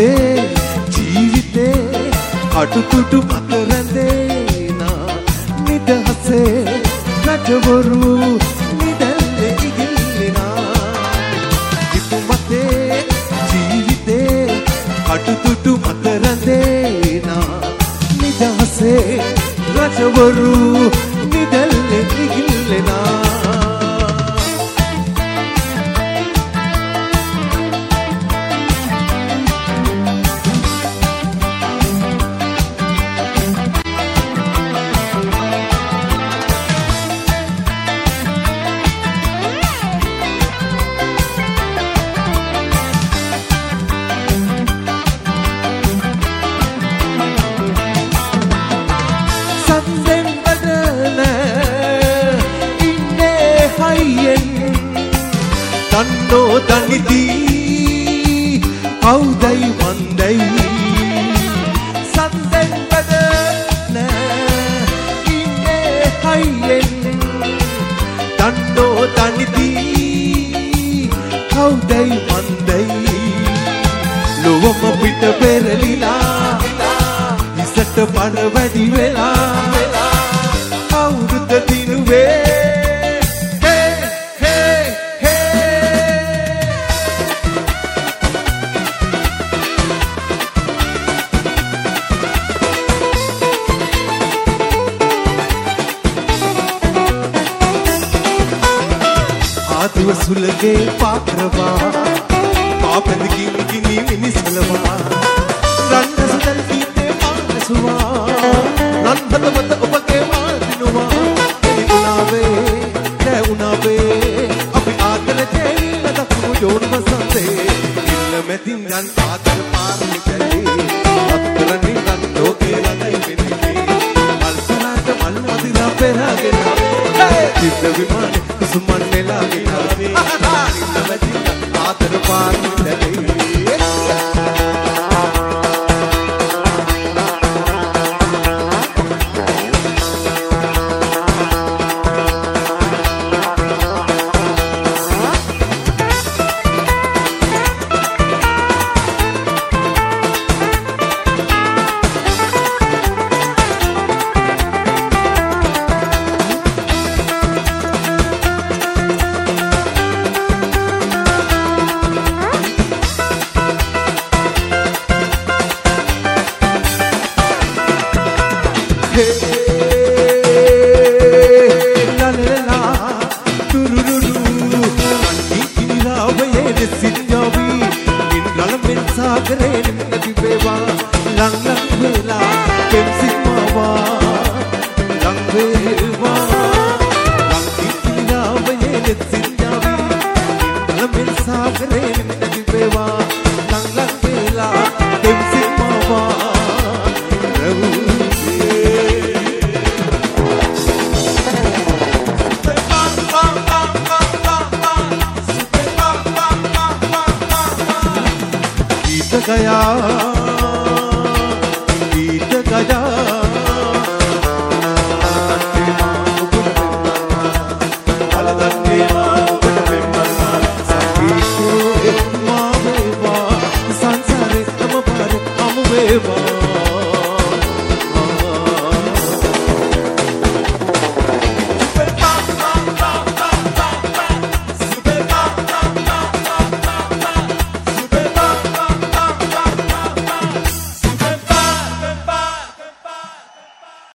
මතේ ජීවිතේ අටුතුටු මතරඳේ නා නිදහසේ රජවරු නිදැල්ලේ ඉගිල්ලිනා හිතු මතේ ජීවිතේ අටුතුටු මතරඳේ නා නිදහසේ රජවරු නිදැල්ලේ ඉගිල්ලිනා තන්නෝ තනිදී කවුදයි වන්දයි සන්දෙන් බද නෑ ඉන්නේ හයියෙන් තන්නෝ තනිදී කවුදයි වන්දයි ලොවම පිට පෙරලිලා ඉසට පඩ වැඩි වෙලා අවුරුද්ද දිනුවේ सुलगे पात्रवा पापन गिनी मिनिसलवा रंग सुदल कीते मानसुवा नंदनवत उपके मादिनुवा उनावे ते उनावे अभी आदर जेल दखु जोन बसंते दिल में दिंगन आदर पार निकले अतरनी गन लोके लगई मिनी मलसनात मल मदिरा पेरागे चित्त विमान कुसुमन ने लागे आदर पार Sagreen,